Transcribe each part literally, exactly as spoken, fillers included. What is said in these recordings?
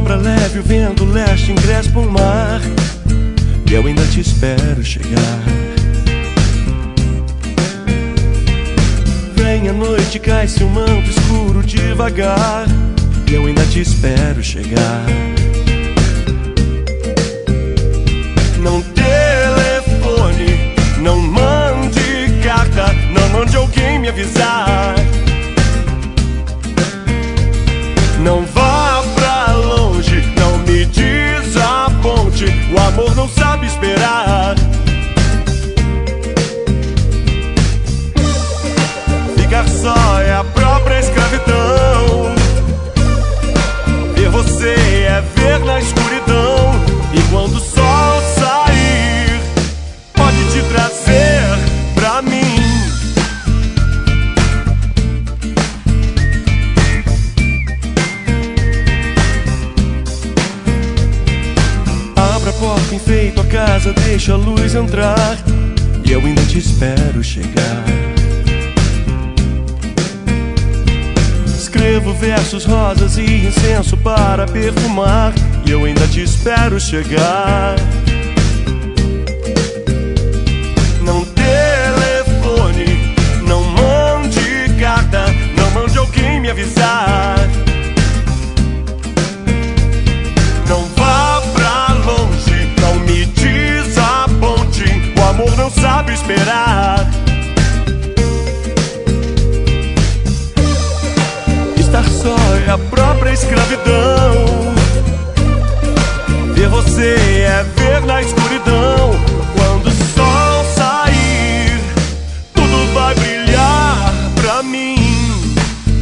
sombra leve, o vento leste encrespa o mar, e eu ainda te espero chegar. Vem a noite, cai-se um manto escuro devagar, e eu ainda te espero chegar. Não telefone, não mande carta, não mande alguém me avisar. Não vá pra longe, não me desaponte, o amor não sabe esperar. Ficar só é a própria escravidão. Ver você é ver na escuridão, e quando o sol sair, pode te trazer pra mim. Abra a porta, enfeito a casa, deixa a luz entrar, e eu ainda te espero chegar. Escrevo versos, rosas e incenso para perfumar, e eu ainda te espero chegar. Não telefone, não mande carta, não mande alguém me avisar. Não vá pra longe, não me desaponte, o amor não sabe esperar. Estar só é a própria escravidão. Ver você é ver na escuridão. Quando o sol sair, tudo vai brilhar pra mim.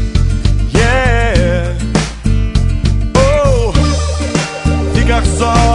Yeah. Oh, ficar só